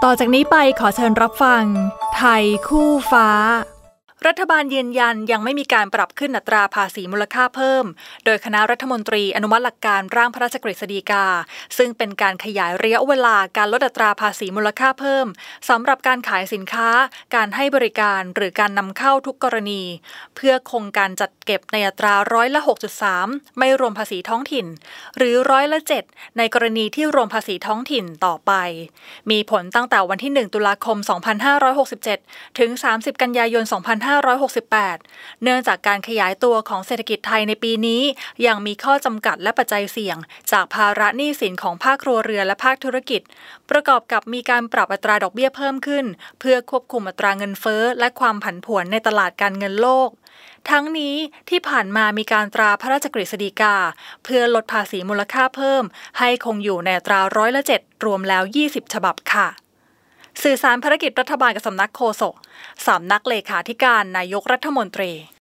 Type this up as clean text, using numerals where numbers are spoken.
ต่อจากนี้ไปขอเชิญรับฟังไทยคู่ฟ้ารัฐบาลยืนยันยังไม่มีการปรับขึ้นอัตราภาษีมูลค่าเพิ่มโดยคณะรัฐมนตรีอนุมัติหลักการร่างพระราชกฤษฎีกาซึ่งเป็นการขยายระยะเวลาการลดอัตราภาษีมูลค่าเพิ่มสำหรับการขายสินค้าการให้บริการหรือการนำเข้าทุกกรณีเพื่อคงการจัดเก็บในอัตราร้อยละ 6.3 ไม่รวมภาษีท้องถิ่นหรือร้อยละ 7ในกรณีที่รวมภาษีท้องถิ่นต่อไปมีผลตั้งแต่วันที่ 1 ตุลาคม 2567 ถึง 30 กันยายน 2568 เนื่องจากการขยายตัวของเศรษฐกิจไทยในปีนี้ยังมีข้อจำกัดและปัจจัยเสี่ยงจากภาระหนี้สินของภาคครัวเรือนและภาคธุรกิจประกอบกับมีการปรับอัตราดอกเบี้ยเพิ่มขึ้นเพื่อควบคุมอัตราเงินเฟ้อและความผันผวนในตลาดการเงินโลกทั้งนี้ที่ผ่านมามีการตราพระราชกฤษฎีกาเพื่อลดภาษีมูลค่าเพิ่มให้คงอยู่ในอัตราร้อยละ 7รวมแล้ว20ฉบับค่ะสื่อสารภารกิจรัฐบาลกับสำนักโฆษกสำนักเลขาธิการนายกรัฐมนตรี